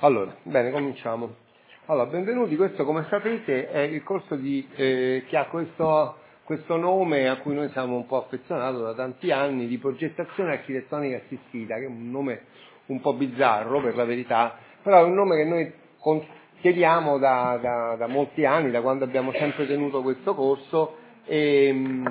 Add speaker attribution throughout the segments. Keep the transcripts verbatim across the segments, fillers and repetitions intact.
Speaker 1: Allora, bene, cominciamo. Allora, benvenuti, questo come sapete è il corso di, eh, che ha questo, questo nome a cui noi siamo un po' affezionati da tanti anni, di progettazione architettonica assistita, che è un nome un po' bizzarro per la verità, però è un nome che noi chiediamo da, da, da molti anni, da quando abbiamo sempre tenuto questo corso, e,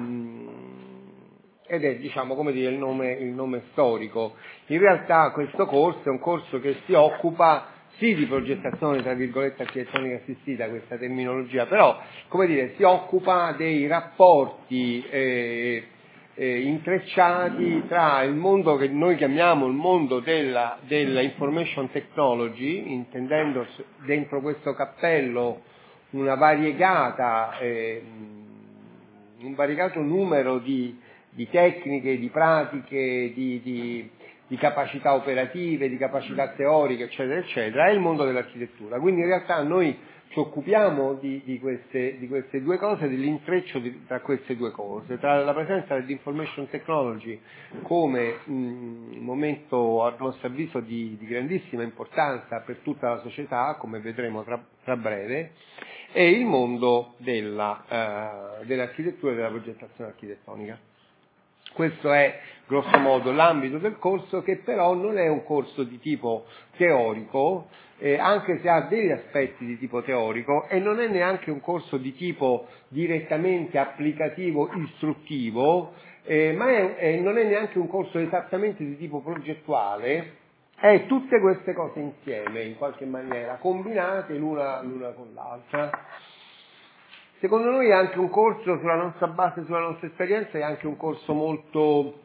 Speaker 1: ed è, diciamo, come dire, il nome, il nome storico. In realtà questo corso è un corso che si occupa sì di progettazione, tra virgolette, architettonica assistita, questa terminologia, però, come dire, si occupa dei rapporti eh, eh, intrecciati tra il mondo che noi chiamiamo il mondo della, della information technology, intendendo dentro questo cappello una variegata, eh, un variegato numero di, di tecniche, di pratiche, di, di di capacità operative, di capacità teoriche, eccetera, eccetera, è il mondo dell'architettura. Quindi in realtà noi ci occupiamo di, di, queste, di queste due cose, dell'intreccio di, tra queste due cose, tra la presenza dell'information technology come mh, momento, a nostro avviso, di, di grandissima importanza per tutta la società, come vedremo tra, tra breve, e il mondo della, uh, dell'architettura e della progettazione architettonica. Questo è grosso modo l'ambito del corso, che però non è un corso di tipo teorico, eh, anche se ha degli aspetti di tipo teorico, e non è neanche un corso di tipo direttamente applicativo, istruttivo, eh, ma è, è, non è neanche un corso esattamente di tipo progettuale, è tutte queste cose insieme, in qualche maniera, combinate l'una, l'una con l'altra. Secondo noi è anche un corso, sulla nostra base, sulla nostra esperienza, è anche un corso molto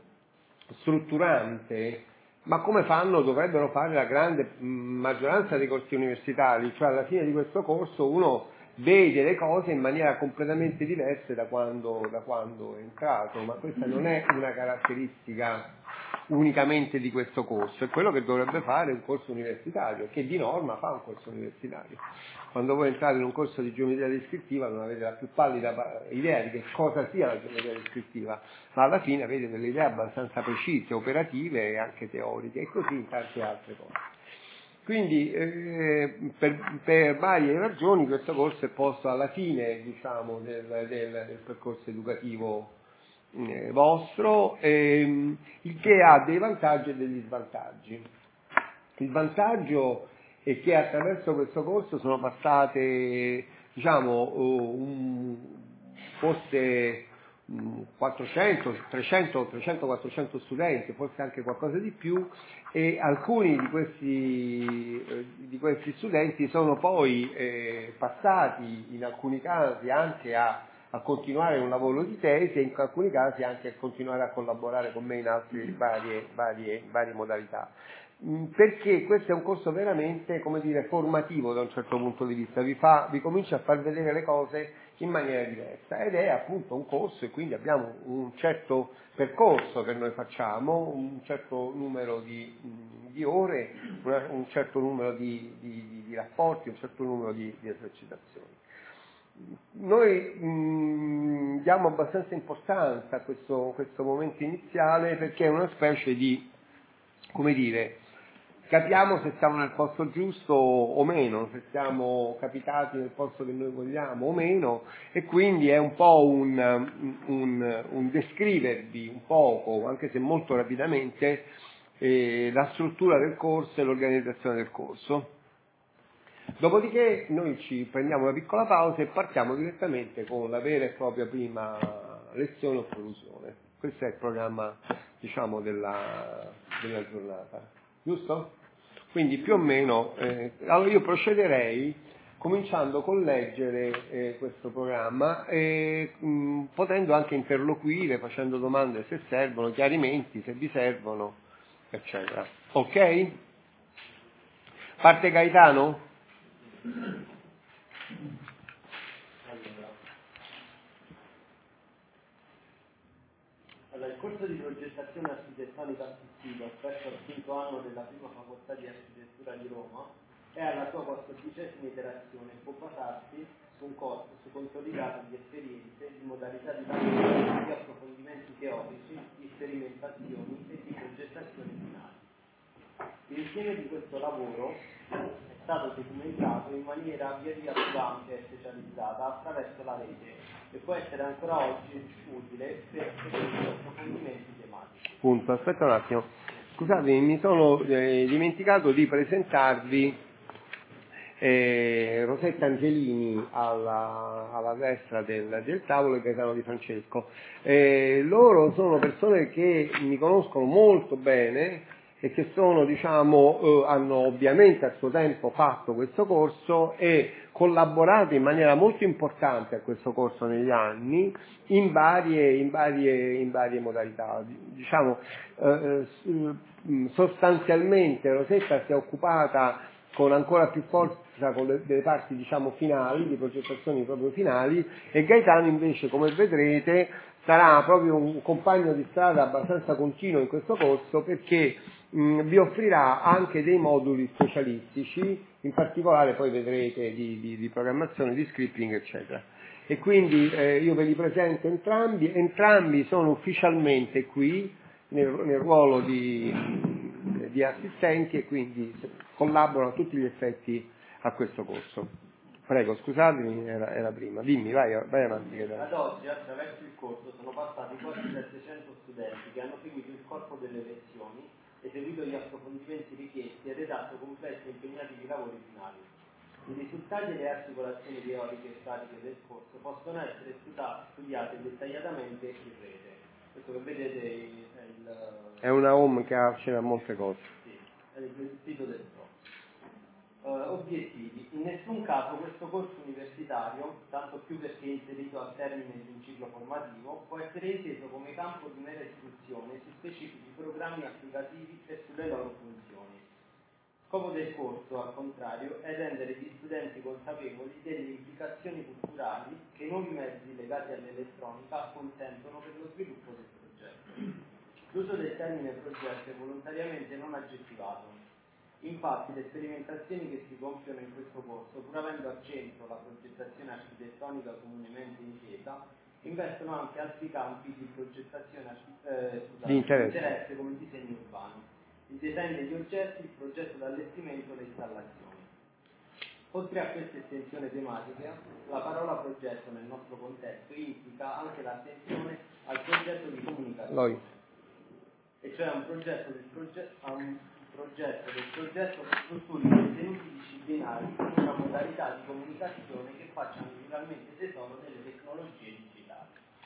Speaker 1: strutturante, ma come fanno, dovrebbero fare la grande maggioranza dei corsi universitari, cioè alla fine di questo corso uno vede le cose in maniera completamente diversa da quando, da quando è entrato, ma questa non è una caratteristica unicamente di questo corso, è quello che dovrebbe fare un corso universitario, che di norma fa un corso universitario. Quando voi entrate in un corso di geometria descrittiva non avete la più pallida idea di che cosa sia la geometria descrittiva, ma alla fine avete delle idee abbastanza precise, operative e anche teoriche, e così in tante altre cose. Quindi eh, per, per varie ragioni questo corso è posto alla fine, diciamo, del, del, del percorso educativo eh, vostro, ehm, il che ha dei vantaggi e degli svantaggi. Il vantaggio è che attraverso questo corso sono passate, diciamo, un, forse quattrocento, trecento, trecento, quattrocento studenti, forse anche qualcosa di più, e alcuni di questi, eh, di questi studenti sono poi eh, passati in alcuni casi anche a, a continuare un lavoro di tesi, e in alcuni casi anche a continuare a collaborare con me in altre varie, varie, varie modalità. Perché questo è un corso veramente, come dire, formativo da un certo punto di vista, vi, fa, vi comincia a far vedere le cose in maniera diversa, ed è appunto un corso, e quindi abbiamo un certo percorso che noi facciamo, un certo numero di, di ore, una, un certo numero di, di, di rapporti, un certo numero di, di esercitazioni. Noi mh, diamo abbastanza importanza a questo, questo momento iniziale, perché è una specie di, come dire, capiamo se siamo nel posto giusto o meno, se siamo capitati nel posto che noi vogliamo o meno, e quindi è un po' un, un, un descrivervi un poco, anche se molto rapidamente, eh, la struttura del corso e l'organizzazione del corso. Dopodiché noi ci prendiamo una piccola pausa e partiamo direttamente con la vera e propria prima lezione o prolusione. Questo è il programma, diciamo, della, della giornata, giusto? Quindi più o meno, eh, allora io procederei cominciando con leggere eh, questo programma, e mh, potendo anche interloquire, facendo domande se servono, chiarimenti se vi servono, eccetera. Ok? Parte Gaetano?
Speaker 2: Allora, il corso di progettazione architettonica assistita, offerto al quinto anno della prima facoltà di architettura di Roma, è alla sua quattordicesima iterazione e può basarsi su un corso su consolidato di esperienze, di modalità di lavoro, di approfondimenti teorici, di sperimentazioni e di progettazione finale. L'insieme di questo lavoro stato documentato in maniera via via più ampia e specializzata attraverso la rete e può essere ancora oggi utile per approfondimenti tematici.
Speaker 1: Punto, aspetta un attimo. Scusatemi, mi sono eh, dimenticato di presentarvi eh, Rosetta Angelini alla, alla destra del, del tavolo e Gaetano Di Francesco. Eh, loro sono persone che mi conoscono molto bene e che sono, diciamo, eh, hanno ovviamente a suo tempo fatto questo corso e collaborato in maniera molto importante a questo corso negli anni in varie, in varie, in varie modalità. Diciamo, eh, sostanzialmente Rosetta si è occupata con ancora più forza con le, delle parti, diciamo, finali, di progettazioni proprio finali, e Gaetano invece, come vedrete, sarà proprio un compagno di strada abbastanza continuo in questo corso, perché mh, vi offrirà anche dei moduli specialistici, in particolare poi vedrete di, di, di programmazione, di scripting, eccetera. E quindi eh, io ve li presento entrambi, entrambi sono ufficialmente qui nel, nel ruolo di, di assistenti e quindi collaborano a tutti gli effetti a questo corso. Prego, scusatemi, era, era prima. Dimmi, vai, vai avanti.
Speaker 2: Ad oggi, attraverso il corso, sono passati quasi settecento studenti che hanno seguito il corpo delle lezioni, eseguito gli approfondimenti richiesti e redatto complessi e impegnativi lavori finali. I risultati e le articolazioni teoriche e pratiche del corso possono essere studiate dettagliatamente in rete. Questo che vedete è il...
Speaker 1: È una home che accede a molte cose.
Speaker 2: Sì, è il sito del pro. Uh, obiettivi. In nessun caso questo corso universitario, tanto più perché è inserito al termine di un ciclo formativo, può essere inteso come campo di mera istruzione su specifici programmi applicativi e sulle loro funzioni. Scopo del corso, al contrario, è rendere gli studenti consapevoli delle implicazioni culturali che i nuovi mezzi legati all'elettronica consentono per lo sviluppo del progetto. L'uso del termine progetto è volontariamente non aggettivato. Infatti le sperimentazioni che si compiono in questo corso, pur avendo al centro la progettazione architettonica comunemente intesa, investono anche altri campi di progettazione eh, scusate,
Speaker 1: di interesse.
Speaker 2: di interesse come il disegno urbano, il design degli oggetti, il progetto d'allestimento e le installazioni. Oltre a questa estensione tematica, la parola progetto nel nostro contesto implica anche l'attenzione al progetto di comunicazione, Loi. e cioè a un progetto del progetto progetto del progetto con strutture e contenuti disciplinari in una modalità di comunicazione che faccia naturalmente tesoro delle tecnologie digitali.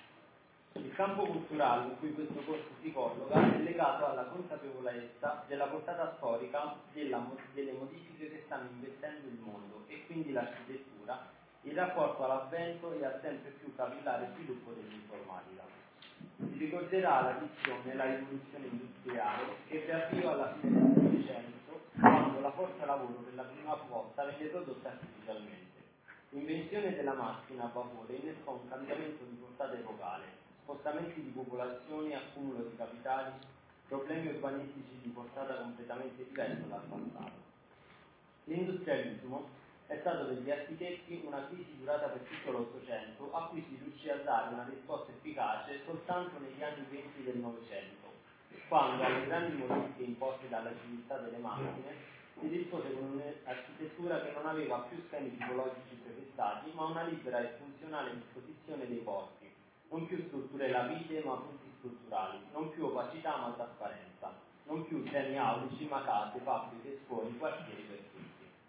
Speaker 2: Il campo culturale in cui questo corso si colloca è legato alla consapevolezza della portata storica della, delle modifiche che stanno investendo il mondo e quindi l'architettura in rapporto all'avvento e al sempre più capillare sviluppo dell'informatica. Si ricorderà la visione la rivoluzione industriale che si avviò alla fine del Novecento, quando la forza lavoro per la prima volta venne prodotta artificialmente. L'invenzione della macchina a vapore innescò un cambiamento di portata epocale, spostamenti di popolazioni, accumulo di capitali, problemi urbanistici di portata completamente diversa dal passato. L'industrialismo è stato per gli architetti una crisi durata per tutto l'Ottocento, a cui si riuscì a dare una risposta efficace soltanto negli anni venti del Novecento, quando alle grandi modifiche imposte dalla civiltà delle macchine si rispose con un'architettura che non aveva più schemi tipologici prefissati, ma una libera e funzionale disposizione dei porti, non più strutture lapide ma punti strutturali, non più opacità ma trasparenza, non più semi aulici ma case, fabbriche, scuole, quartieri per tutti.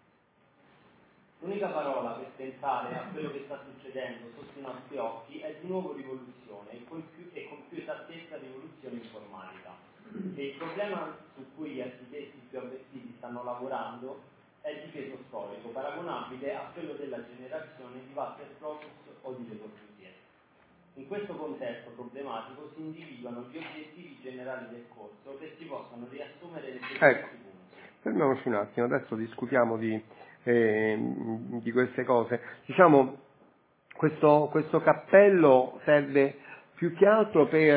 Speaker 2: L'unica parola per pensare a quello che sta succedendo sotto i nostri occhi è di nuovo rivoluzione e con più, e con più esattezza rivoluzione informatica. E il problema su cui gli architetti più avvertiti stanno lavorando è di peso storico, paragonabile a quello della generazione di Walter Gropius o di Le Corbusier. In questo contesto problematico si individuano gli obiettivi generali del corso che si possono riassumere nei seguenti
Speaker 1: ecco.
Speaker 2: punti.
Speaker 1: Fermiamoci un attimo, adesso discutiamo di, eh, di queste cose. Diciamo, questo, questo cappello serve più che altro per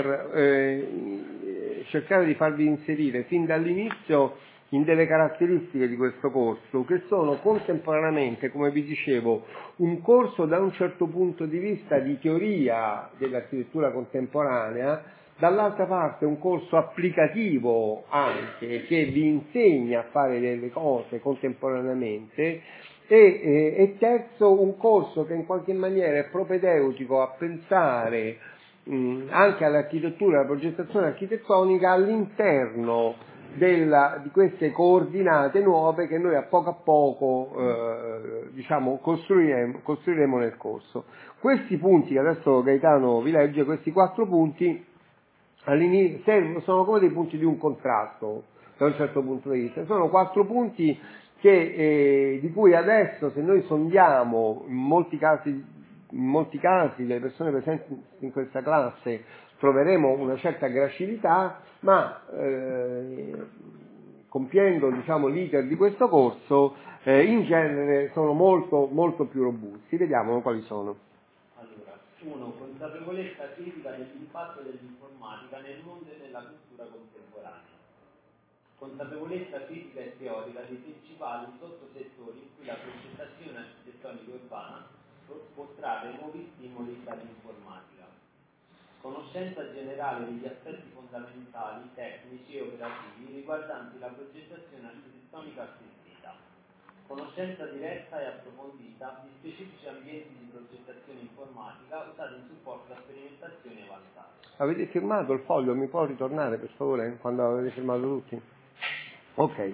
Speaker 1: eh, cercare di farvi inserire fin dall'inizio in delle caratteristiche di questo corso, che sono contemporaneamente, come vi dicevo, un corso da un certo punto di vista di teoria dell'architettura contemporanea, dall'altra parte un corso applicativo anche, che vi insegna a fare delle cose contemporaneamente, e, e, e terzo un corso che in qualche maniera è propedeutico a pensare mh, anche all'architettura, alla progettazione architettonica all'interno della, di queste coordinate nuove che noi a poco a poco eh, diciamo costruiremo, costruiremo nel corso. Questi punti che adesso Gaetano vi legge, questi quattro punti all'inizio sono come dei punti di un contrasto da un certo punto di vista, sono quattro punti che, eh, di cui adesso, se noi sondiamo in molti casi, in molti casi le persone presenti in questa classe, troveremo una certa gracilità, ma eh, compiendo diciamo, l'iter di questo corso, eh, in genere sono molto, molto più robusti. Vediamo quali sono.
Speaker 2: Allora, uno, consapevolezza critica dell'impatto dell'informatica nel mondo e nella cultura contemporanea. Consapevolezza critica e teorica dei principali sottosettori in cui la progettazione architettonica urbana può trarre nuovi stimoli dall'informatica. Conoscenza generale degli aspetti fondamentali, tecnici e operativi riguardanti la progettazione architettonica assistita. Conoscenza diretta e approfondita di specifici ambienti di progettazione informatica usati in supporto a sperimentazioni avanzate.
Speaker 1: Avete firmato il foglio? Mi può ritornare per favore quando avete firmato tutti? Ok.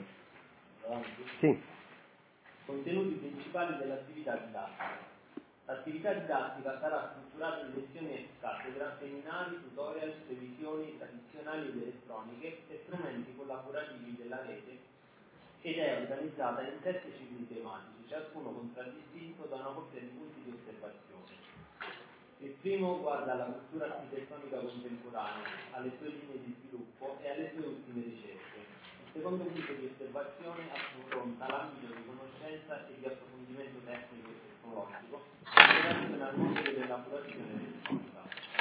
Speaker 1: Sì.
Speaker 2: Contenuti principali dell'attività didattica. L'attività didattica sarà strutturata in lezioni ex cattedra, seminari, tutorial, revisioni tradizionali ed elettroniche e strumenti collaborativi della rete, ed è organizzata in sette cicli tematici, ciascuno contraddistinto da una coppia di punti di osservazione. Il primo guarda alla cultura architettonica contemporanea, alle sue linee di sviluppo e alle sue ultime ricerche. Il secondo punto di osservazione affronta l'ambito di conoscenza e di approfondimento tecnico e tecnologico in relazione al mondo dell'elaborazione elettronica.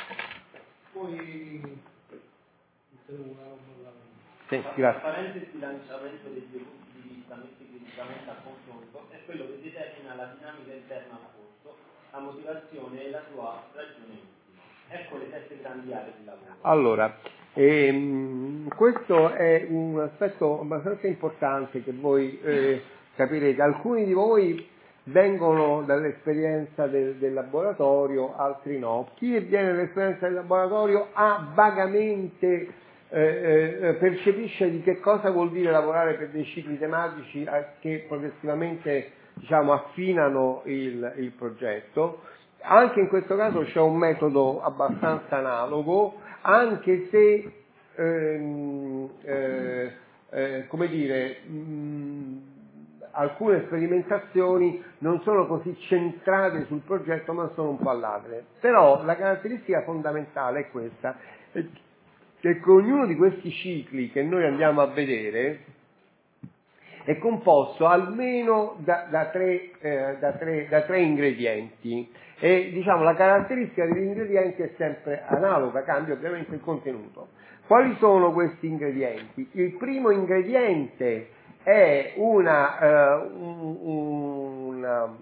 Speaker 2: Poi
Speaker 1: sì,
Speaker 2: la
Speaker 1: grazie.
Speaker 2: trasparenza e bilanciamento dei due punti di vista messi criticamente a confronto è quello che determina la dinamica interna al corso, la motivazione e la sua ragione ultima. Ecco le sette grandi aree di lavoro.
Speaker 1: Allora, ehm, questo è un aspetto abbastanza importante che voi eh, capirete. Alcuni di voi vengono dall'esperienza del, del laboratorio, altri no. Chi viene dall'esperienza del laboratorio ha vagamente eh, eh, percepisce di che cosa vuol dire lavorare per dei cicli tematici eh, che progressivamente diciamo affinano il, il progetto. Anche in questo caso c'è un metodo abbastanza analogo, anche se ehm, eh, eh, come dire mh, alcune sperimentazioni non sono così centrate sul progetto ma sono un po' all'altre. Però la caratteristica fondamentale è questa, che ognuno di questi cicli che noi andiamo a vedere è composto almeno da, da, tre, eh, da, tre, da tre ingredienti e diciamo la caratteristica degli ingredienti è sempre analoga, cambia ovviamente il contenuto. Quali sono questi ingredienti? Il primo ingrediente è una, eh, un, una,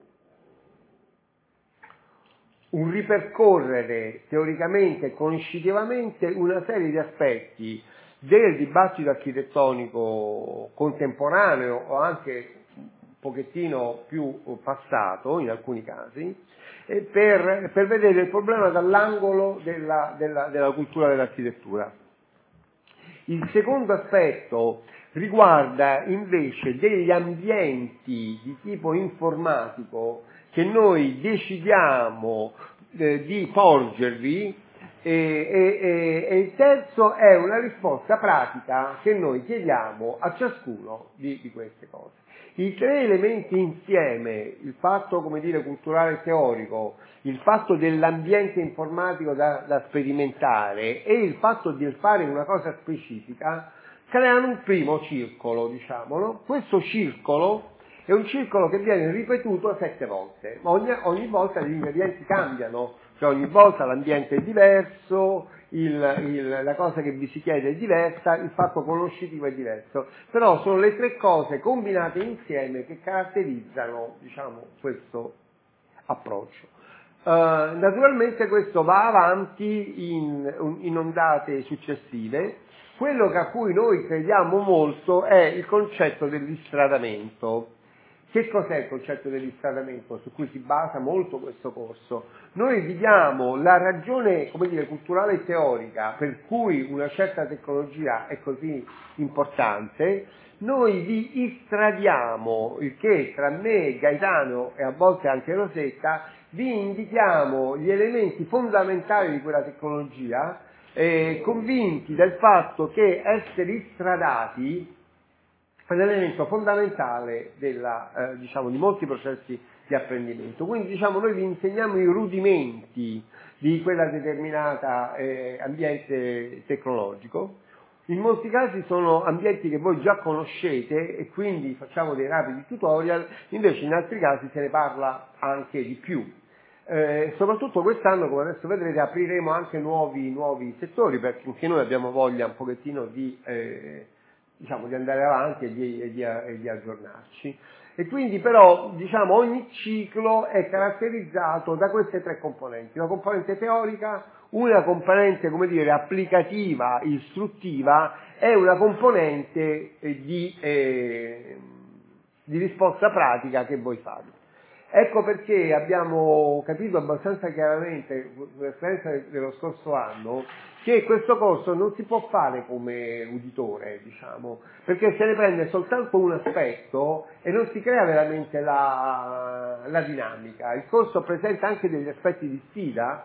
Speaker 1: un ripercorrere teoricamente e conoscitivamente una serie di aspetti del dibattito architettonico contemporaneo o anche un pochettino più passato in alcuni casi, per, per vedere il problema dall'angolo della, della, della cultura dell'architettura. Il secondo aspetto riguarda invece degli ambienti di tipo informatico che noi decidiamo eh, di porgervi e, e, e il terzo è una risposta pratica che noi chiediamo a ciascuno di, di queste cose. I tre elementi insieme, il fatto, come dire, culturale e teorico, il fatto dell'ambiente informatico da, da sperimentare e il fatto di fare una cosa specifica, creano un primo circolo, diciamolo. Questo circolo è un circolo che viene ripetuto sette volte, ma ogni, ogni volta gli ingredienti cambiano, cioè ogni volta l'ambiente è diverso, il, il, la cosa che vi si chiede è diversa, il fatto conoscitivo è diverso, però sono le tre cose combinate insieme che caratterizzano, diciamo, questo approccio. Uh, naturalmente questo va avanti in, in ondate successive. Quello che a cui noi crediamo molto è il concetto dell'istradamento. Che cos'è il concetto dell'istradamento su cui si basa molto questo corso? Noi vi diamo la ragione, come dire, culturale e teorica per cui una certa tecnologia è così importante, noi vi istradiamo, il che tra me, Gaetano e a volte anche Rosetta, vi indichiamo gli elementi fondamentali di quella tecnologia, eh, convinti del fatto che essere istradati è un elemento fondamentale della, eh, diciamo, di molti processi di apprendimento. Quindi diciamo noi vi insegniamo i rudimenti di quella determinata eh, ambiente tecnologico. In molti casi sono ambienti che voi già conoscete e quindi facciamo dei rapidi tutorial, invece in altri casi se ne parla anche di più. Eh, soprattutto quest'anno, come adesso vedrete, apriremo anche nuovi, nuovi settori, perché anche noi abbiamo voglia un pochettino di, eh, diciamo, di andare avanti e di, e, di, e di aggiornarci. E quindi però, diciamo, ogni ciclo è caratterizzato da queste tre componenti: una componente teorica, una componente, come dire, applicativa, istruttiva, e una componente eh, di, eh, di risposta pratica che voi fate. Ecco perché abbiamo capito abbastanza chiaramente, con l'esperienza dello scorso anno, che questo corso non si può fare come uditore, diciamo, perché se ne prende soltanto un aspetto e non si crea veramente la, la dinamica. Il corso presenta anche degli aspetti di sfida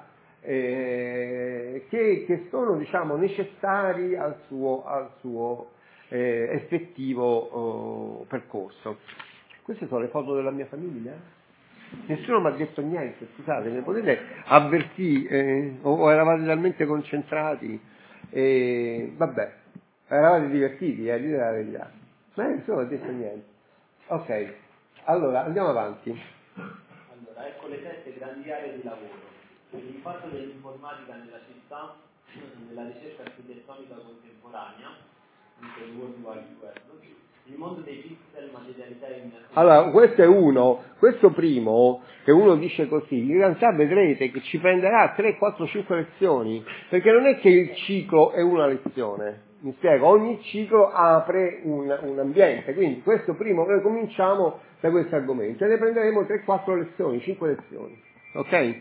Speaker 1: eh, che, che sono, diciamo, necessari al suo, al suo eh, effettivo oh, percorso. Queste sono le foto della mia famiglia? Nessuno mi ha detto niente, scusate, mi potete avvertire, eh, o, o eravate talmente concentrati, e vabbè, eravate divertiti, eh, dite la verità, ma nessuno ha detto niente. Ok, allora andiamo avanti.
Speaker 2: Allora, ecco le sette grandi aree di lavoro. L'impatto dell'informatica nella città, nella ricerca architettonica contemporanea, il World Wide Web, il mondo dei pixel, materialità e immersione.
Speaker 1: Allora, questo è uno, questo primo, che uno dice così, in realtà vedrete che ci prenderà tre, quattro, cinque lezioni, perché non è che il ciclo è una lezione, mi spiego, ogni ciclo apre un, un ambiente, quindi questo primo, noi cominciamo da questo argomento e ne prenderemo tre, quattro lezioni, cinque lezioni, ok?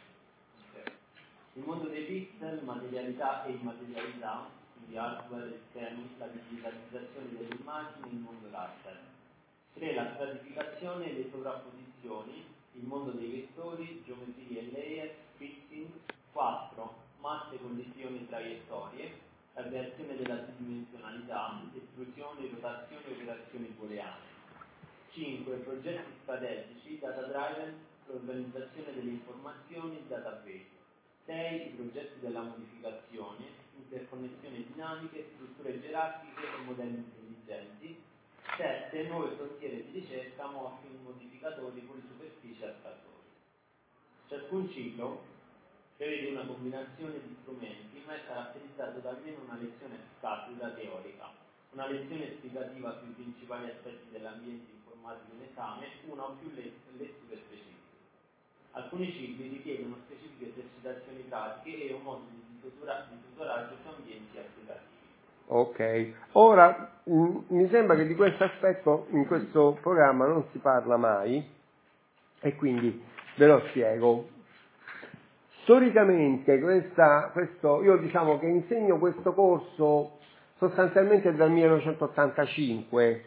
Speaker 2: Il mondo dei pixel, materialità e immaterialità, quindi hardware e schemi, la digitalizzazione delle immagini, il mondo raster. tre. La stratificazione e le sovrapposizioni, il mondo dei vettori, geometrie e layer, fitting. quattro. Masse, condivisioni e traiettorie, la creazione della tridimensionalità, estrusioni, rotazioni e operazioni booleane. cinque. Progetti strategici, data driven, l'organizzazione delle informazioni, database. sei. I progetti della modificazione, interconnessioni dinamiche, strutture gerarchiche e modelli intelligenti. sette. Nuove frontiere di ricerca, morphing, modificatori, polisuperfici e attrattori. Ciascun ciclo prevede una combinazione di strumenti, ma è caratterizzato da almeno una lezione cattedra teorica, una lezione esplicativa sui principali aspetti dell'ambiente informatico in esame, una o più letture specifiche. Alcuni cicli richiedono specifiche esercitazioni pratiche e un modo di tutoraggio su ambienti applicativi.
Speaker 1: Ok, ora mh, mi sembra che di questo aspetto in questo programma non si parla mai e quindi ve lo spiego. Storicamente questa, questo, io diciamo che insegno questo corso sostanzialmente dal millenovecentottantacinque,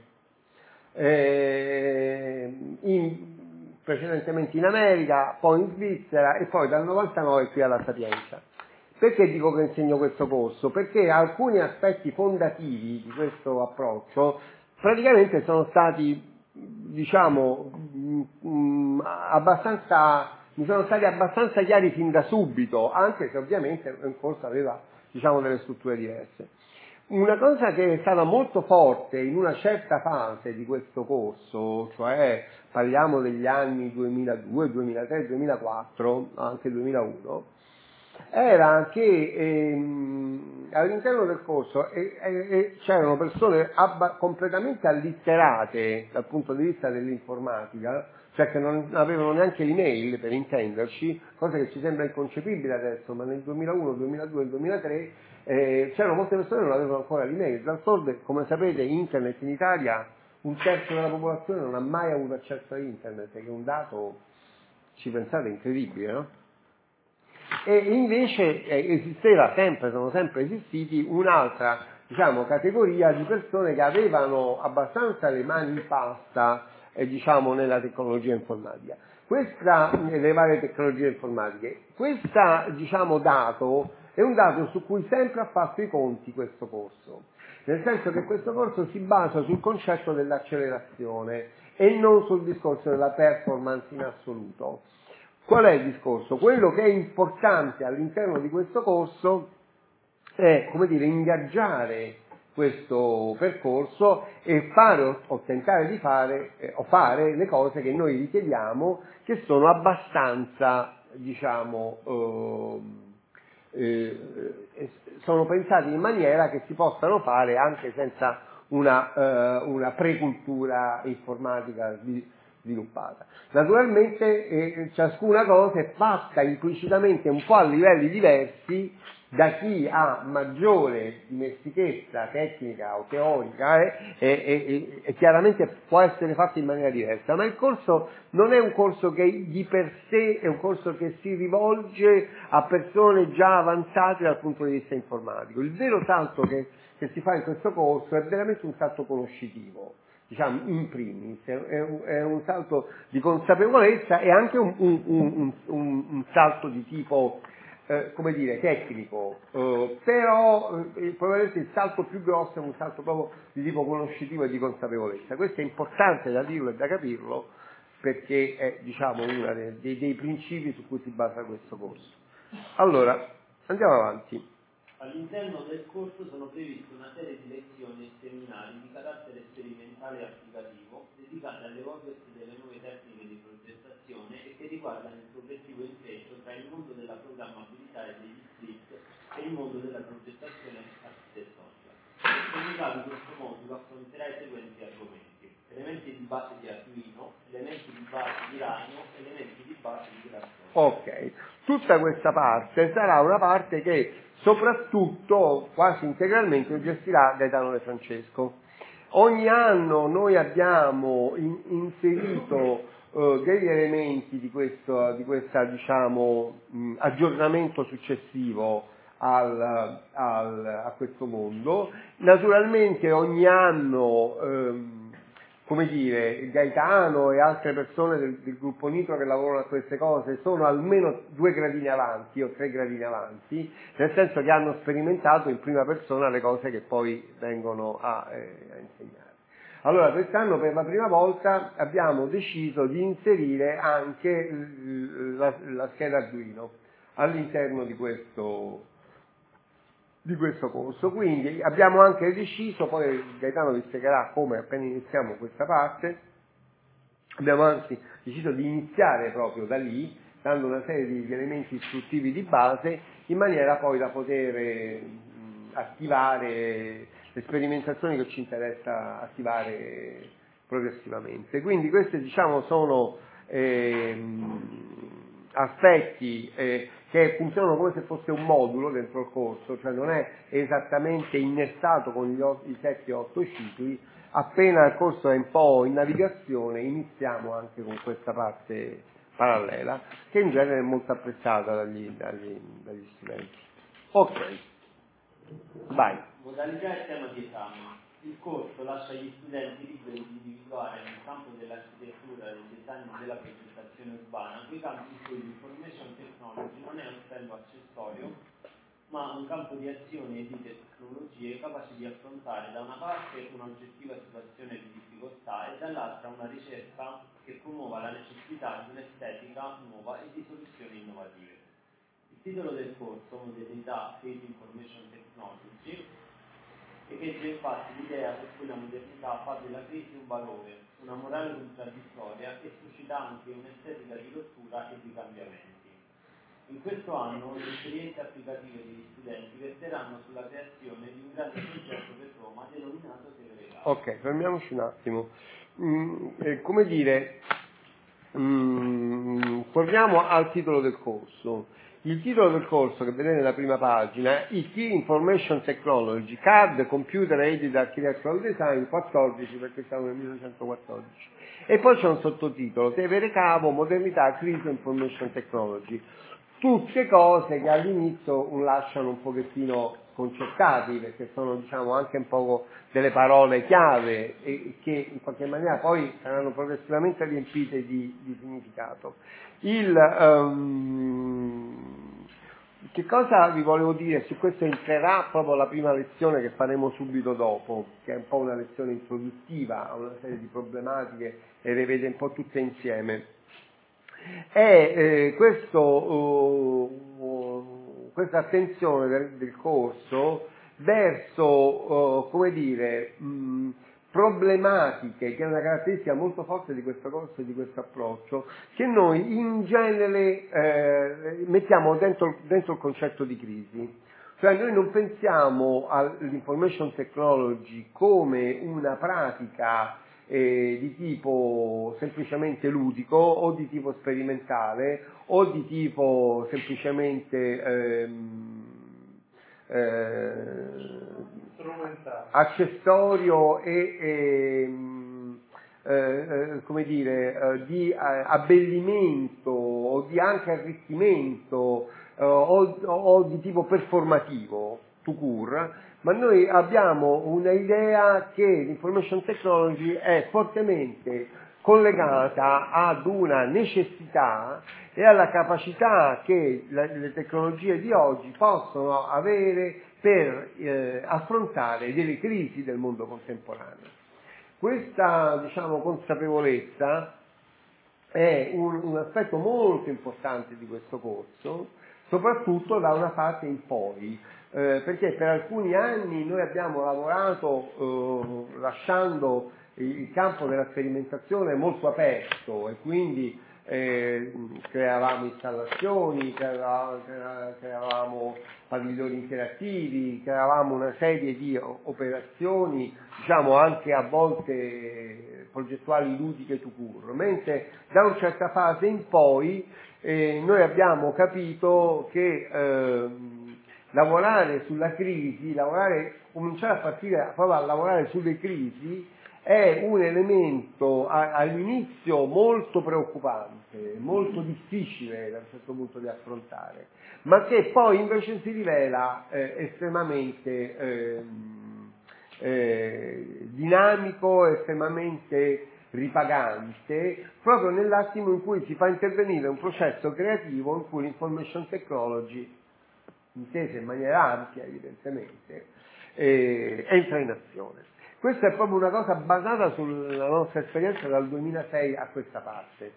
Speaker 1: eh, in, precedentemente in America, poi in Svizzera e poi dal novantanove qui alla Sapienza. Perché dico che insegno questo corso? Perché alcuni aspetti fondativi di questo approccio praticamente sono stati, diciamo, mh, mh, abbastanza, mi sono stati abbastanza chiari fin da subito, anche se ovviamente il corso aveva, diciamo, delle strutture diverse. Una cosa che è stata molto forte in una certa fase di questo corso, cioè parliamo degli anni duemiladue, duemilatré, duemilaquattro, anche duemilauno, era che ehm, all'interno del corso eh, eh, c'erano persone abba- completamente allitterate dal punto di vista dell'informatica, cioè che non avevano neanche l'email, per intenderci, cosa che ci sembra inconcepibile adesso, ma nel duemilauno, duemiladue, duemilatré eh, c'erano molte persone che non avevano ancora l'email. D'altronde, come sapete, internet in Italia, un terzo della popolazione non ha mai avuto accesso a internet, che è un dato, ci pensate, incredibile, no? E invece eh, esisteva sempre, sono sempre esistiti un'altra, diciamo, categoria di persone che avevano abbastanza le mani in pasta, eh, diciamo, nella tecnologia informatica. Questa, nelle varie tecnologie informatiche, questo, diciamo, dato è un dato su cui sempre ha fatto i conti questo corso, nel senso che questo corso si basa sul concetto dell'accelerazione e non sul discorso della performance in assoluto. Qual è il discorso? Quello che è importante all'interno di questo corso è, come dire, ingaggiare questo percorso e fare o, o tentare di fare eh, o fare le cose che noi richiediamo, che sono abbastanza, diciamo, eh, eh, sono pensate in maniera che si possano fare anche senza una, eh, una precultura informatica di, sviluppata. Naturalmente eh, ciascuna cosa è fatta implicitamente un po' a livelli diversi da chi ha maggiore dimestichezza tecnica o teorica eh, e, e, e chiaramente può essere fatto in maniera diversa, ma il corso non è un corso che di per sé è un corso che si rivolge a persone già avanzate dal punto di vista informatico. Il vero salto che, che si fa in questo corso è veramente un salto conoscitivo, diciamo in primis, è un, è un salto di consapevolezza e anche un, un, un, un, un salto di tipo Eh, come dire, tecnico, eh, però eh, probabilmente il salto più grosso è un salto proprio di tipo conoscitivo e di consapevolezza. Questo è importante da dirlo e da capirlo perché è, diciamo, uno dei, dei, dei principi su cui si basa questo corso. Allora, andiamo avanti.
Speaker 2: All'interno del corso sono previste una serie di lezioni e seminari di carattere sperimentale e applicativo dedicate all'evolversi delle nuove tecniche di progettazione e che riguardano il progressivo intreccio tra il mondo della programmabilità e degli script e il mondo della progettazione architettonica. Il seminario in questo modulo affronterà i seguenti argomenti: elementi di base di Arduino, elementi di base di Rhino, elementi di base di Grafana.
Speaker 1: Ok, tutta questa parte sarà una parte che soprattutto, quasi integralmente, gestirà Gaetano De Francesco. Ogni anno noi abbiamo in, inserito uh, degli elementi di questo di questa, diciamo, mh, aggiornamento successivo al, al, a questo mondo. Naturalmente ogni anno ehm, come dire, Gaetano e altre persone del, del gruppo Nitro che lavorano a queste cose sono almeno due gradini avanti o tre gradini avanti, nel senso che hanno sperimentato in prima persona le cose che poi vengono a, eh, a insegnare. Allora, quest'anno per la prima volta abbiamo deciso di inserire anche la, la scheda Arduino all'interno di questo di questo corso, quindi abbiamo anche deciso, poi Gaetano vi spiegherà come appena iniziamo questa parte, abbiamo anzi deciso di iniziare proprio da lì, dando una serie di elementi istruttivi di base, in maniera poi da poter eh, attivare le sperimentazioni che ci interessa attivare progressivamente. Quindi questi, diciamo, sono ehm, aspetti eh, che funzionano come se fosse un modulo dentro il corso, cioè non è esattamente innestato con gli o- i sette o otto cicli. Appena il corso è un po' in navigazione iniziamo anche con questa parte parallela, che in genere è molto apprezzata dagli, dagli, dagli studenti. Ok, vai.
Speaker 2: Modalità e tema di esame. Il corso lascia gli studenti liberi di individuare nel campo dell'architettura, del design e della progettazione urbana quei campi in cui l'information technology non è un livello accessorio, ma un campo di azione e di tecnologie capaci di affrontare da una parte un'oggettiva situazione di difficoltà e dall'altra una ricerca che promuova la necessità di un'estetica nuova e di soluzioni innovative. Il titolo del corso, Modernità Field Information Technology, echeggia infatti l'idea per cui la modernità fa della crisi un valore, una morale contraddittoria e suscita anche un'estetica di rottura e di cambiamenti. In questo anno le esperienze applicative degli studenti verteranno sulla creazione di un grande progetto per Roma denominato Segregato.
Speaker 1: Ok, fermiamoci un attimo. Mm, eh, come dire, mm, torniamo al titolo del corso. Il titolo del corso che vedete nella prima pagina è I T Information Technology, C A D, Computer Aided Architectural Design quattordici, perché siamo nel millenovecentoquattordici. E poi c'è un sottotitolo, Tevere Cavo, Modernità, Crisi Information Technology. Tutte cose che all'inizio lasciano un pochettino sconcertati, perché sono, diciamo, anche un po' delle parole chiave e che in qualche maniera poi saranno progressivamente riempite di, di significato. Il, um, che cosa vi volevo dire? Su questo entrerà proprio la prima lezione che faremo subito dopo, che è un po' una lezione introduttiva a una serie di problematiche e le vede un po' tutte insieme. E eh, questo, uh, uh, questa attenzione del, del corso verso, uh, come dire, mh, problematiche, che è una caratteristica molto forte di questo corso e di questo approccio, che noi in genere eh, mettiamo dentro, dentro il concetto di crisi. Cioè noi non pensiamo all'information technology come una pratica eh, di tipo semplicemente ludico o di tipo sperimentale o di tipo semplicemente ehm, eh, accessorio e, e eh, come dire, eh, di eh, abbellimento o di anche arricchimento eh, o, o di tipo performativo, tout court, ma noi abbiamo un'idea che l'information technology è fortemente collegata ad una necessità e alla capacità che le tecnologie di oggi possono avere per eh, affrontare delle crisi del mondo contemporaneo. Questa, diciamo, consapevolezza è un, un aspetto molto importante di questo corso, soprattutto da una parte in poi, eh, perché per alcuni anni noi abbiamo lavorato eh, lasciando il campo della sperimentazione molto aperto e quindi eh, creavamo installazioni, creavamo, creavamo padiglioni interattivi, creavamo una serie di operazioni, diciamo anche a volte progettuali ludiche tout court, mentre da una certa fase in poi eh, noi abbiamo capito che eh, lavorare sulla crisi, lavorare, cominciare a partire proprio a lavorare sulle crisi è un elemento a, all'inizio molto preoccupante, molto difficile da un certo punto di affrontare, ma che poi invece si rivela eh, estremamente eh, eh, dinamico, estremamente ripagante, proprio nell'attimo in cui si fa intervenire un processo creativo in cui l'information technology, intesa in maniera ampia evidentemente, eh, entra in azione. Questa è proprio una cosa basata sulla nostra esperienza dal duemilasei a questa parte.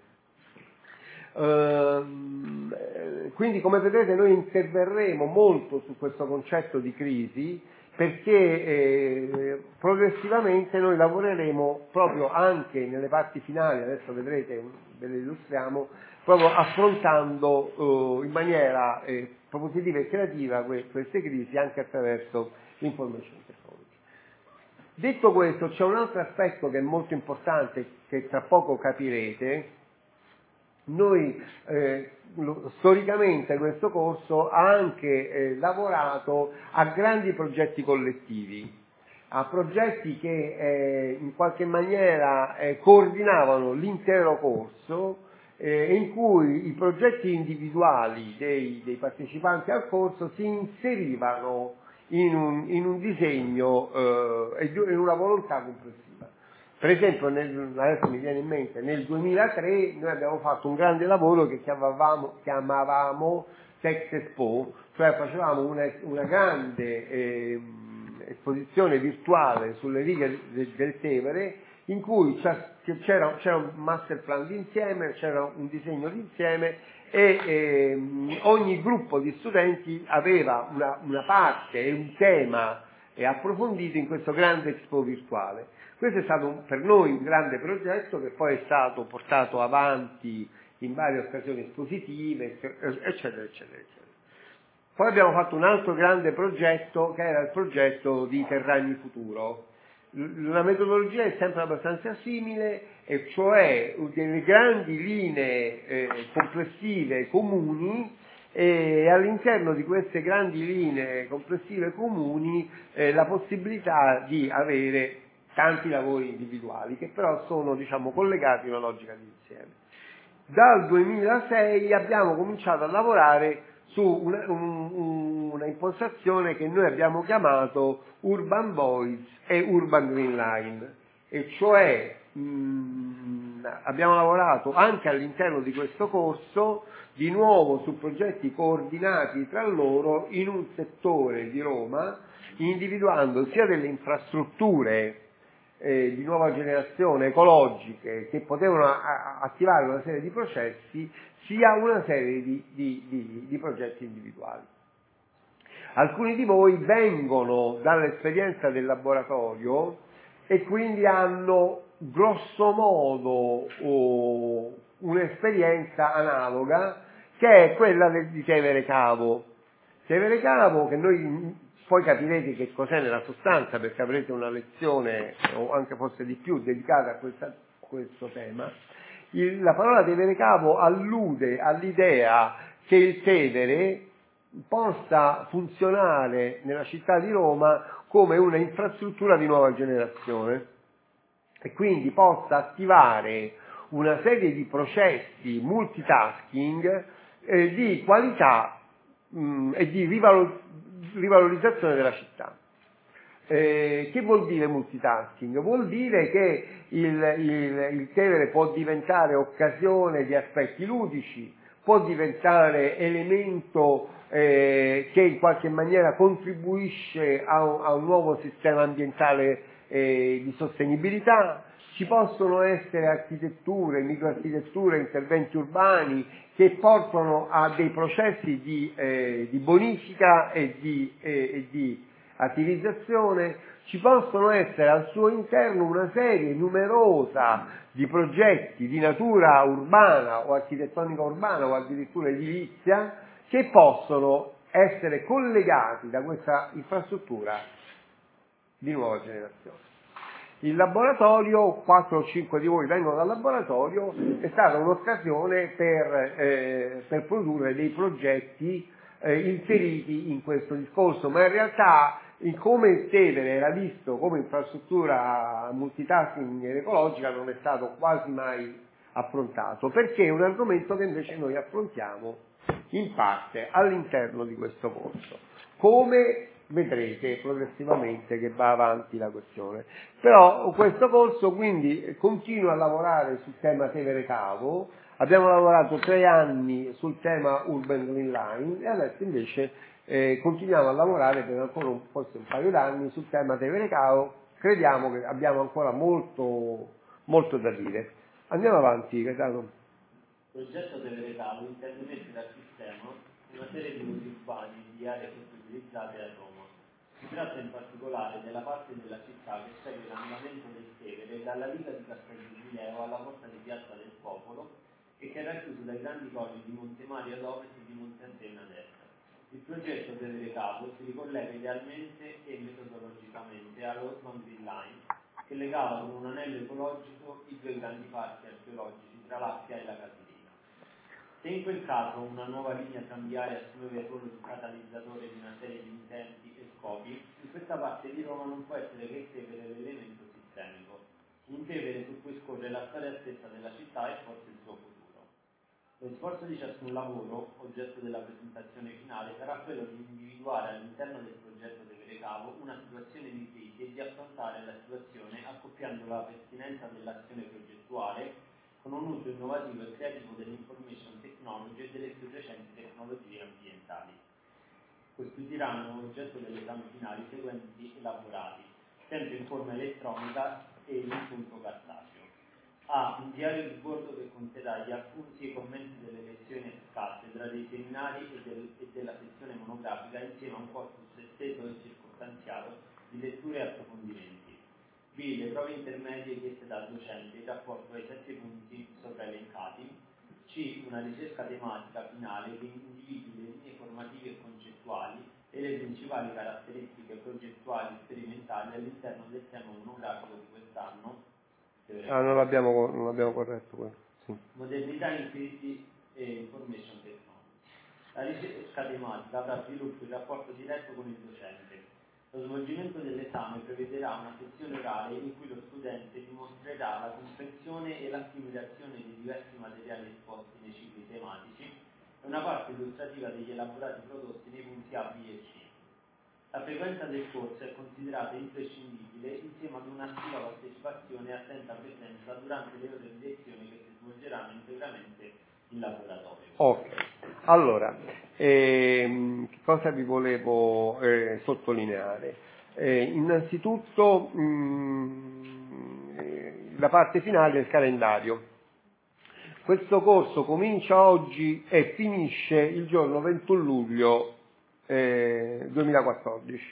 Speaker 1: Ehm, quindi come vedete noi interverremo molto su questo concetto di crisi perché eh, progressivamente noi lavoreremo proprio anche nelle parti finali, adesso vedrete, ve le illustriamo, proprio affrontando eh, in maniera eh, propositiva e creativa que- queste crisi anche attraverso l'information technology. Detto questo, c'è un altro aspetto che è molto importante, che tra poco capirete. Noi eh, lo, storicamente questo corso ha anche eh, lavorato a grandi progetti collettivi, a progetti che eh, in qualche maniera eh, coordinavano l'intero corso, eh, in cui i progetti individuali dei, dei partecipanti al corso si inserivano in un, in un disegno eh, e in una volontà complessiva. Per esempio, nel, adesso mi viene in mente, nel duemilatré noi abbiamo fatto un grande lavoro che chiamavamo, chiamavamo Text Expo, cioè facevamo una, una grande eh, esposizione virtuale sulle righe del, del Tevere, in cui c'era, c'era un master plan d'insieme, c'era un disegno d'insieme e eh, ogni gruppo di studenti aveva una, una parte e un tema approfondito in questo grande Expo virtuale. Questo è stato un, per noi un grande progetto che poi è stato portato avanti in varie occasioni espositive, eccetera, eccetera, eccetera. Poi abbiamo fatto un altro grande progetto che era il progetto di Terragni Futuro. La metodologia è sempre abbastanza simile, e cioè delle grandi linee eh, complessive comuni, e all'interno di queste grandi linee complessive comuni eh, la possibilità di avere tanti lavori individuali che però sono, diciamo, collegati in una logica di insieme. Dal duemilasei abbiamo cominciato a lavorare su una, un, una impostazione che noi abbiamo chiamato Urban Voice e Urban Green Line, e cioè mh, abbiamo lavorato anche all'interno di questo corso di nuovo su progetti coordinati tra loro in un settore di Roma, individuando sia delle infrastrutture eh, di nuova generazione ecologiche che potevano a- attivare una serie di processi, sia una serie di, di, di, di progetti individuali. Alcuni di voi vengono dall'esperienza del laboratorio e quindi hanno grosso modo oh, un'esperienza analoga, che è quella del, di Tevere Cavo. Tevere Cavo, che noi poi capirete che cos'è nella sostanza, perché avrete una lezione, o anche forse di più, dedicata a, questa, a questo tema. Il, la parola Tevere Cavo allude all'idea che il Tevere possa funzionare nella città di Roma come una infrastruttura di nuova generazione e quindi possa attivare una serie di processi multitasking eh, di qualità mh, e di rivalor- rivalorizzazione della città. Eh, che vuol dire multitasking? Vuol dire che il, il, il Tevere può diventare occasione di aspetti ludici, può diventare elemento eh, che in qualche maniera contribuisce a un, a un nuovo sistema ambientale eh, di sostenibilità. Ci possono essere architetture, microarchitetture, interventi urbani che portano a dei processi di, eh, di bonifica e di, eh, e di attivizzazione. Ci possono essere al suo interno una serie numerosa di progetti di natura urbana o architettonica urbana o addirittura edilizia che possono essere collegati da questa infrastruttura di nuova generazione. Il laboratorio, quattro o cinque di voi vengono dal laboratorio, è stata un'occasione per, eh, per produrre dei progetti eh, inseriti in questo discorso, ma in realtà in come il Tevere era visto come infrastruttura multitasking ed ecologica non è stato quasi mai affrontato, perché è un argomento che invece noi affrontiamo in parte all'interno di questo corso. Come vedrete progressivamente che va avanti la questione. Però questo corso quindi continua a lavorare sul tema Tevere Cavo, abbiamo lavorato tre anni sul tema Urban Green Line e adesso invece eh, continuiamo a lavorare per ancora un, forse un paio d'anni sul tema Tevere Cavo. Crediamo che abbiamo ancora molto, molto da dire. Andiamo avanti, Gaetano.
Speaker 2: Il progetto Tevere Cavo intende mettere a sistema una serie di usi urbani di aree sottoutilizzate a Roma. Si tratta in particolare della parte della città che segue l'andamento del Tevere dalla Liga di Castel Giubileo alla porta di Piazza del Popolo e che è racchiuso dai grandi colli di Montemario ad ovest e di Monte Antenna ad est. Il progetto Tevere Cavo si ricollega idealmente e metodologicamente all'Urban Green Line, che legava con un anello ecologico i due grandi parchi archeologici tra l'Appia e la Casilina. Se in quel caso una nuova linea tranviaria assumeva il ruolo di catalizzatore di una serie di intenti e scopi, in questa parte di Roma non può essere che il Tevere l'elemento sistemico, un Tevere su cui scorre la storia stessa della città e forse il suo futuro. Lo sforzo di ciascun lavoro, oggetto della presentazione finale, sarà quello di individuare all'interno del progetto Tevere Cavo una situazione di crisi e di affrontare la situazione accoppiando la pertinenza dell'azione progettuale con un uso innovativo e creativo dell'information technology e delle più recenti tecnologie ambientali. Costituiranno oggetto dell'esame finale i seguenti elaborati, sempre in forma elettronica e in punto cartaceo. A. Un diario di bordo che conterrà gli appunti e i commenti delle lezioni ex cattedra, dei seminari e, del, e della sezione monografica insieme a un corpus esteso e circostanziato di letture e approfondimenti. B. Le prove intermedie chieste dal docente in rapporto ai sette punti sopra elencati. C. C. Una ricerca tematica finale che individui le linee formative e concettuali e le principali caratteristiche progettuali sperimentali all'interno del tema monografico di quest'anno.
Speaker 1: Ah, non l'abbiamo, non l'abbiamo corretto questo. Sì.
Speaker 2: Modernità in crisi e information technology. La ricerca tematica avrà sviluppo in rapporto diretto con il docente. Lo svolgimento dell'esame prevederà una sessione orale in cui lo studente dimostrerà la comprensione e l'assimilazione dei diversi materiali esposti nei cicli tematici e una parte illustrativa degli elaborati prodotti nei punti A, B e C. La frequenza del corso è considerata imprescindibile insieme ad un'attiva partecipazione e attenta presenza durante le ore di lezione che si svolgeranno integramente in laboratorio.
Speaker 1: Ok, allora, ehm, che cosa vi volevo eh, sottolineare? Eh, innanzitutto mh, eh, la parte finale del calendario. Questo corso comincia oggi e finisce il giorno ventuno luglio eh, duemilaquattordici.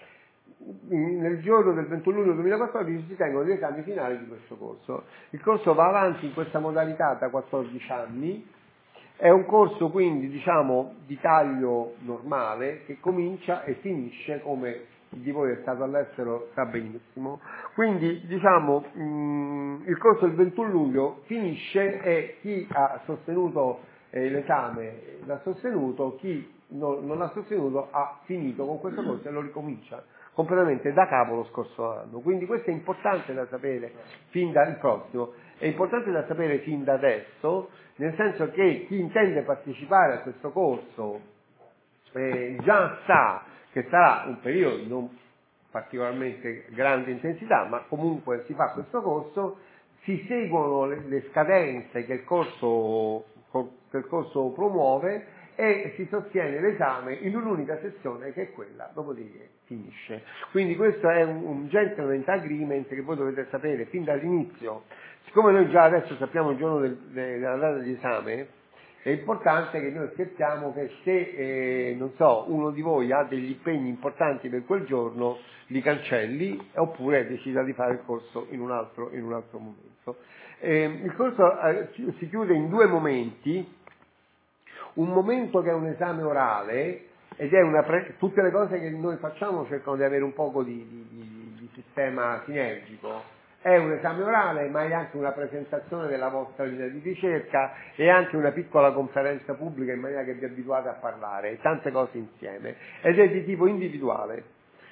Speaker 1: Nel giorno del ventuno luglio duemilaquattordici si tengono gli esami finali di questo corso. Il corso va avanti in questa modalità da quattordici anni, è un corso quindi diciamo di taglio normale che comincia e finisce, come chi di voi è stato all'estero sa benissimo, quindi diciamo mh, il corso del ventuno luglio finisce e chi ha sostenuto eh, l'esame l'ha sostenuto, chi non, non l'ha sostenuto ha finito con questo corso e lo ricomincia completamente da capo lo scorso anno. Quindi questo è importante da sapere fin dal prossimo, è importante da sapere fin da adesso, nel senso che chi intende partecipare a questo corso eh, già sa che sarà un periodo di non particolarmente grande intensità, ma comunque si fa questo corso, si seguono le, le scadenze che il corso, che il corso promuove e si sostiene l'esame in un'unica sessione che è quella, dopodiché finisce. Quindi questo è un, un gentleman agreement che voi dovete sapere fin dall'inizio. Siccome noi già adesso sappiamo il giorno del, della data di esame, è importante che noi scherziamo che se, eh, non so, uno di voi ha degli impegni importanti per quel giorno, li cancelli oppure decida di fare il corso in un altro, in un altro momento. Eh, il corso eh, si chiude in due momenti. Un momento che è un esame orale, ed è una pre- tutte le cose che noi facciamo cercano di avere un poco di, di, di, di sistema sinergico. È un esame orale, ma è anche una presentazione della vostra linea di ricerca e anche una piccola conferenza pubblica in maniera che vi abituate a parlare, tante cose insieme, ed è di tipo individuale.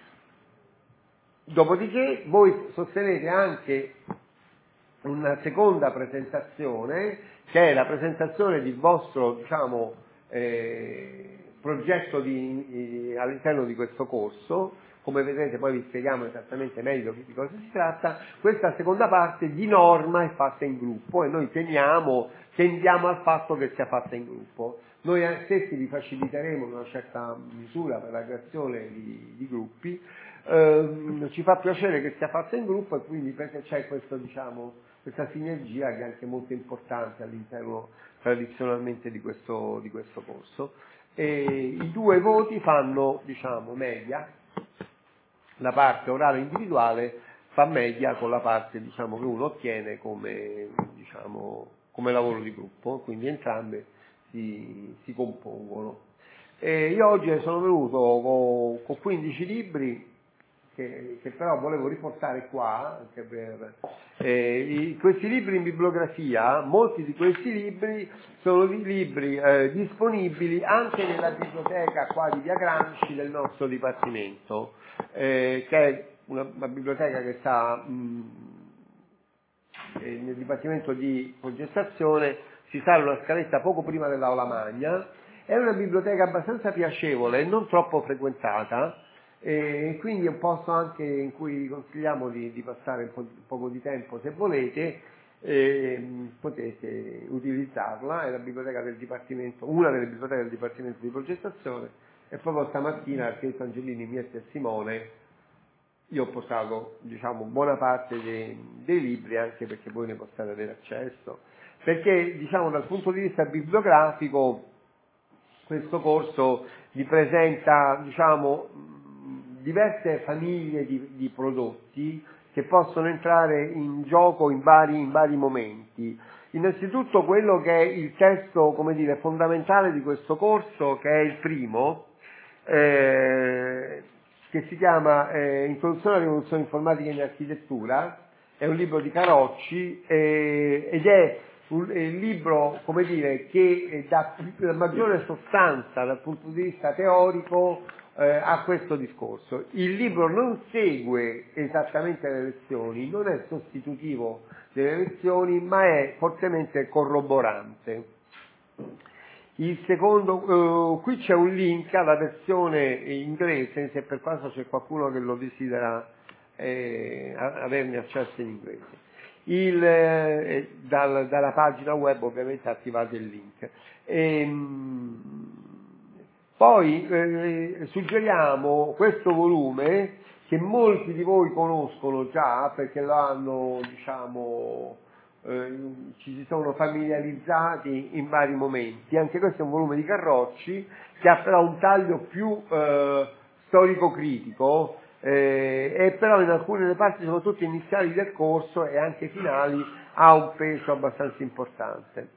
Speaker 1: Dopodiché voi sostenete anche una seconda presentazione, che è la presentazione del vostro, diciamo, eh, progetto di, eh, all'interno di questo corso. Come vedrete poi vi spieghiamo esattamente meglio di cosa si tratta. Questa seconda parte di norma è fatta in gruppo e noi teniamo, tendiamo al fatto che sia fatta in gruppo. Noi stessi vi faciliteremo in una certa misura per la creazione di, di gruppi. Eh, ci fa piacere che sia fatta in gruppo e quindi perché c'è questo, diciamo, questa sinergia che è anche molto importante all'interno tradizionalmente di questo, di questo corso. E i due voti fanno, diciamo, media, la parte orale individuale fa media con la parte, diciamo, che uno ottiene come, diciamo, come lavoro di gruppo, quindi entrambe si, si compongono. E io oggi sono venuto con, con quindici libri che, che però volevo riportare qua, anche per eh, i, questi libri in bibliografia. Molti di questi libri sono libri eh, disponibili anche nella biblioteca qua di Via Gramsci del nostro dipartimento, eh, che è una, una biblioteca che sta mh, eh, nel dipartimento di progettazione, si sale una scaletta poco prima dell'aula magna. È una biblioteca abbastanza piacevole e non troppo frequentata, e quindi è un posto anche in cui vi consigliamo di, di passare un, po', un poco di tempo se volete, eh, potete utilizzarla. È la biblioteca del dipartimento, una delle biblioteche del dipartimento di progettazione, e proprio stamattina Architetto Angelini, Mietti e Simone io ho portato, diciamo, buona parte dei, dei libri, anche perché voi ne possiate avere accesso, perché, diciamo, dal punto di vista bibliografico questo corso vi presenta, diciamo, diverse famiglie di, di prodotti che possono entrare in gioco in vari, in vari momenti. Innanzitutto quello che è il testo, come dire, fondamentale di questo corso, che è il primo, eh, che si chiama eh, Introduzione alla rivoluzione informatica in architettura, è un libro di Carocci eh, ed è un, è un libro, come dire, che dà più, maggiore sostanza dal punto di vista teorico eh, a questo discorso. Il libro non segue esattamente le lezioni, non è sostitutivo delle lezioni, ma è fortemente corroborante. Il secondo, uh, qui c'è un link alla versione inglese, se per caso c'è qualcuno che lo desidera eh, averne accesso in inglese. Il, eh, dal, dalla pagina web ovviamente attivate il link. E, poi eh, suggeriamo questo volume che molti di voi conoscono già perché lo hanno, diciamo, eh, ci si sono familiarizzati in vari momenti. Anche questo è un volume di Carrocci che ha però un taglio più eh, storico-critico eh, e però in alcune parti, soprattutto iniziali del corso e anche finali, ha un peso abbastanza importante.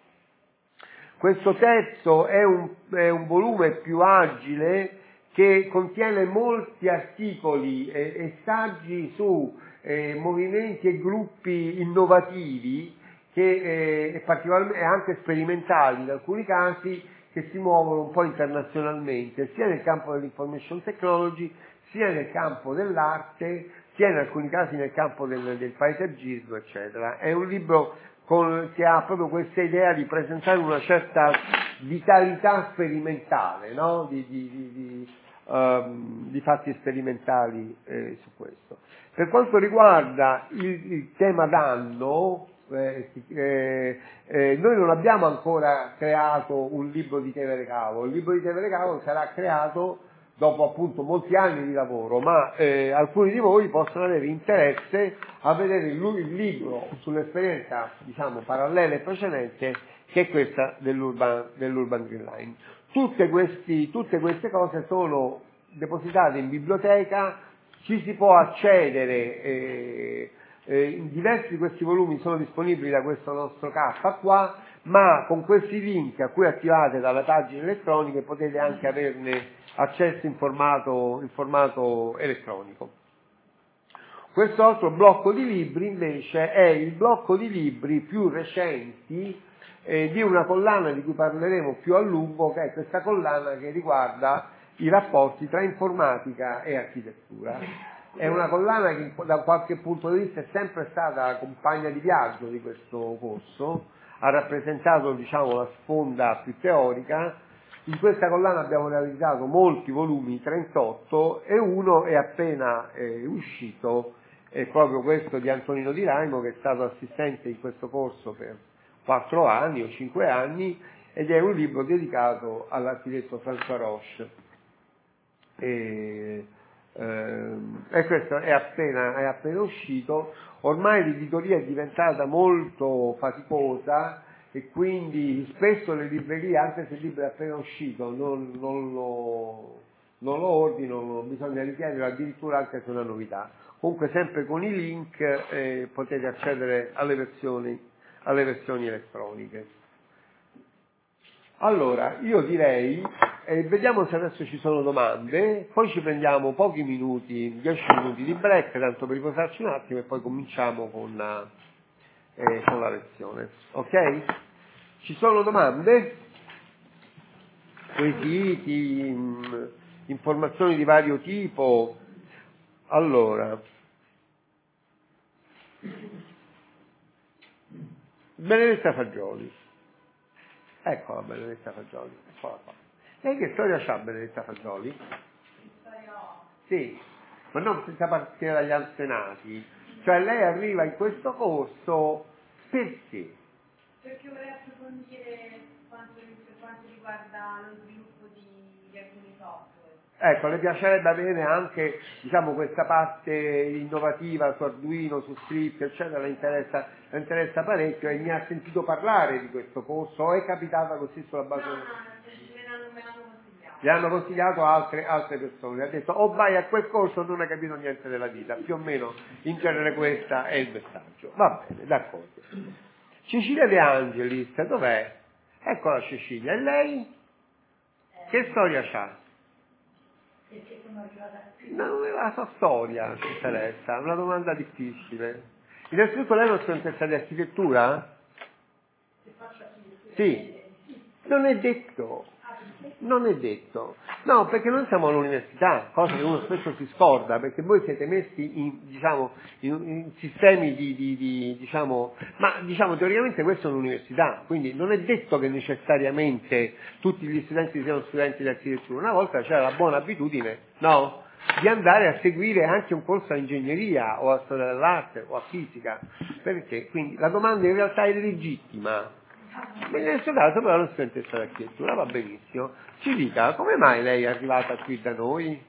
Speaker 1: Questo terzo è un, è un volume più agile che contiene molti articoli e, e saggi su eh, movimenti e gruppi innovativi che, eh, e particolarmente e anche sperimentali in alcuni casi, che si muovono un po' internazionalmente, sia nel campo dell'information technology, sia nel campo dell'arte, sia in alcuni casi nel campo del, del paesaggismo, eccetera. È un libro con, che ha proprio questa idea di presentare una certa vitalità sperimentale, no? di, di, di, di, um, di fatti sperimentali eh, su questo. Per quanto riguarda il, il tema d'anno, eh, eh, eh, noi non abbiamo ancora creato un libro di Tevere Cavo, il libro di Tevere Cavo sarà creato dopo appunto molti anni di lavoro, ma eh, alcuni di voi possono avere interesse a vedere il, il libro sull'esperienza, diciamo, parallela e precedente, che è questa dell'Urban, dell'Urban Green Line. Tutte, questi, tutte queste cose sono depositate in biblioteca, ci si può accedere, eh, eh, diversi di questi volumi sono disponibili da questo nostro K qua, ma con questi link a cui attivate dalla pagina elettronica potete anche averne accesso in formato, in formato elettronico. Questo altro blocco di libri invece è il blocco di libri più recenti eh, di una collana di cui parleremo più a lungo, che è questa collana che riguarda i rapporti tra informatica e architettura. È una collana che da qualche punto di vista è sempre stata la compagna di viaggio di questo corso, ha rappresentato, diciamo, la sponda più teorica. In questa collana abbiamo realizzato molti volumi, trentotto, e uno è appena eh, uscito, è proprio questo di Antonino Di Raimo, che è stato assistente in questo corso per quattro anni o cinque anni, ed è un libro dedicato all'architetto François Roche. E, ehm, e questo è appena, è appena uscito. Ormai l'editoria è diventata molto faticosa e quindi spesso le librerie, anche se il libro è appena uscito, non, non, lo, non lo ordinano, bisogna richiedere addirittura anche se è una novità. Comunque sempre con i link eh, potete accedere alle versioni, alle versioni elettroniche. Allora, io direi, eh, vediamo se adesso ci sono domande, poi ci prendiamo pochi minuti, dieci minuti di break, tanto per riposarci un attimo, e poi cominciamo con la, eh, con la lezione. Ok? Ci sono domande? Quesiti, mh, informazioni di vario tipo? Allora, Benedetta Fagioli. Eccola Benedetta Fagioli, eccola qua. Lei che storia c'ha Benedetta Fagioli? Che storia ho? Sì, ma non senza partire dagli antenati. Cioè lei arriva in questo corso perché?
Speaker 3: Perché vorrei approfondire quanto, per quanto riguarda lo sviluppo di, di alcuni software.
Speaker 1: Ecco, le piacerebbe avere anche, diciamo, questa parte innovativa su Arduino, su Script, eccetera, le interessa, le interessa parecchio, e mi ha sentito parlare di questo corso, o è capitata così sulla base?
Speaker 3: No, no, me l'hanno, me l'hanno consigliato.
Speaker 1: Gli hanno consigliato altre, altre persone, ha detto o vai a quel corso o non hai capito niente della vita, più o meno in genere questo è il messaggio. Va bene, d'accordo. Cecilia De Angelis, dov'è? Eccola Cecilia, e lei? Che storia c'ha?
Speaker 4: Perché sono arrivata qui.
Speaker 1: No, la sua storia ci interessa, è una domanda difficile. Innanzitutto lei è una studentessa di architettura?
Speaker 4: Se faccio architettura.
Speaker 1: Sì. Non è detto. Non è detto. No, perché noi siamo all'università, cosa che uno spesso si scorda, perché voi siete messi in, diciamo, in, in sistemi di, di, di, diciamo, ma diciamo teoricamente questa è un'università, quindi non è detto che necessariamente tutti gli studenti siano studenti di architettura. Una volta c'era la buona abitudine, no? Di andare a seguire anche un corso a ingegneria o a storia dell'arte o a fisica, perché quindi la domanda in realtà è legittima. Nel suo caso però la studentessa di architettura va benissimo. Ci dica, come mai lei è arrivata qui da noi?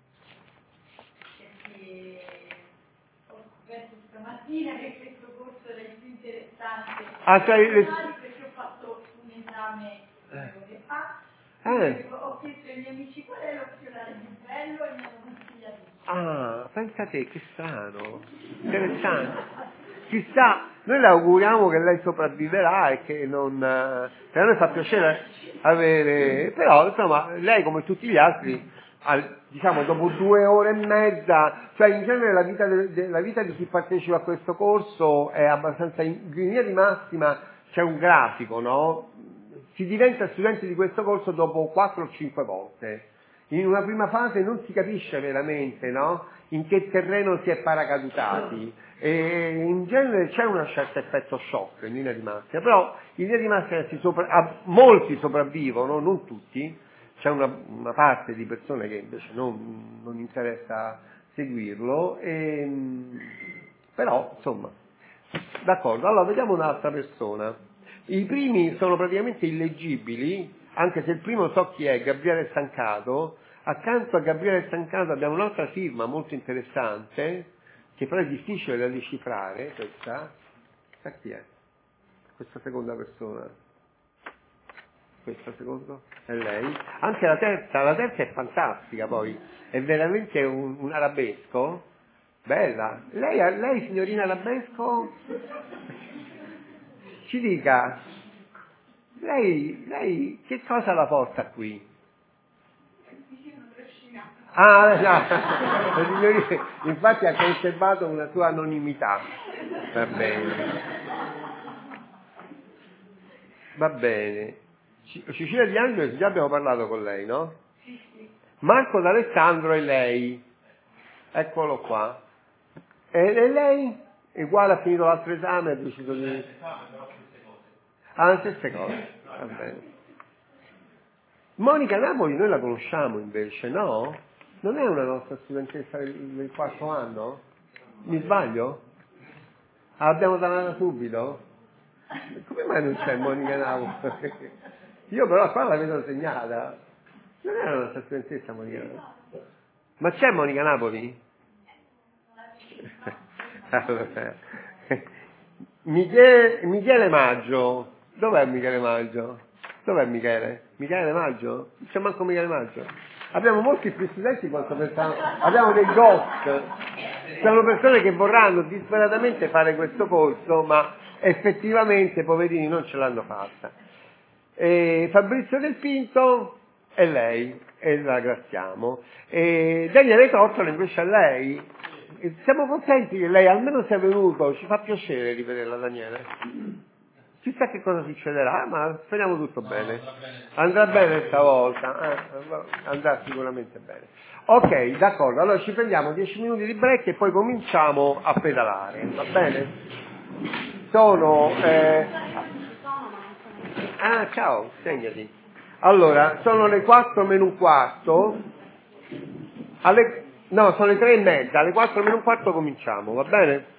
Speaker 4: Perché ho scoperto stamattina che questo corso era il più interessante.
Speaker 1: Ah, cioè, le...
Speaker 4: Perché ho fatto un esame due ore fa.
Speaker 1: Eh.
Speaker 4: Ho chiesto ai miei amici qual è l'opzionale più bello e mi hanno consigliato.
Speaker 1: Ah, pensa te, che strano, interessante. Chissà, noi le auguriamo che lei sopravviverà e che non... Per noi fa piacere avere... Però, insomma, lei come tutti gli altri, al, diciamo, dopo due ore e mezza, cioè in genere la vita, de, de, la vita di chi partecipa a questo corso è abbastanza... In linea di massima c'è un grafico, no? Si diventa studenti di questo corso dopo quattro o cinque volte. In una prima fase non si capisce veramente, no? In che terreno si è paracadutati. E in genere c'è una certa effetto shock in linea di massima, però in linea di massima si sopra, ah, molti sopravvivono, non tutti, c'è una, una parte di persone che invece non, non interessa seguirlo, e, però insomma, d'accordo. Allora vediamo un'altra persona. I primi sono praticamente illeggibili, anche se il primo so chi è, Gabriele Stancato. Accanto a Gabriele Stancato abbiamo un'altra firma molto interessante, che però è difficile da decifrare, questa. Sa chi è? Questa seconda persona. Questa seconda è lei. Anche la terza, la terza è fantastica poi, è veramente un, un arabesco. Bella. Lei, lei signorina arabesco? Ci dica, lei, lei che cosa la porta qui? Ah, no. Signorina, infatti ha conservato una sua anonimità. Va bene. Va bene. Cecilia Di Angelo, già abbiamo parlato con lei, no?
Speaker 4: Sì, sì.
Speaker 1: Marco D'Alessandro e lei. Eccolo qua. E lei? Uguale, ha finito l'altro esame, ha deciso di... Ah, le stesse cose. Va bene. Monica Napoli noi la conosciamo invece, no? Non è una nostra studentessa del, del quarto anno? Mi sbaglio? Ah, l'abbiamo danata subito? Come mai non c'è Monica Napoli? Io però qua la vedo segnata. Non è una nostra studentessa Monica Napoli? Ma c'è Monica Napoli? Michele, Michele Maggio. Dov'è Michele Maggio? Dov'è Michele? Michele Maggio? Non c'è manco Michele Maggio. Abbiamo molti più studenti quanto pensavo. Abbiamo dei ghost. Sono persone che vorranno disperatamente fare questo corso, ma effettivamente, poverini, non ce l'hanno fatta. E Fabrizio Del Pinto è lei, e la graziamo. E Daniele Tortola invece è lei. E siamo contenti che lei almeno sia venuto, ci fa piacere rivederla, Daniele. Chissà che cosa succederà, ma speriamo tutto bene. Andrà bene stavolta, eh, andrà sicuramente bene. Ok, d'accordo, allora ci prendiamo dieci minuti di break e poi cominciamo a pedalare, va bene? Sono... Eh... Ah, ciao, segnati. Allora, sono le quattro meno un quarto, alle... no, sono le tre e mezza, alle quattro meno un quarto cominciamo, va bene?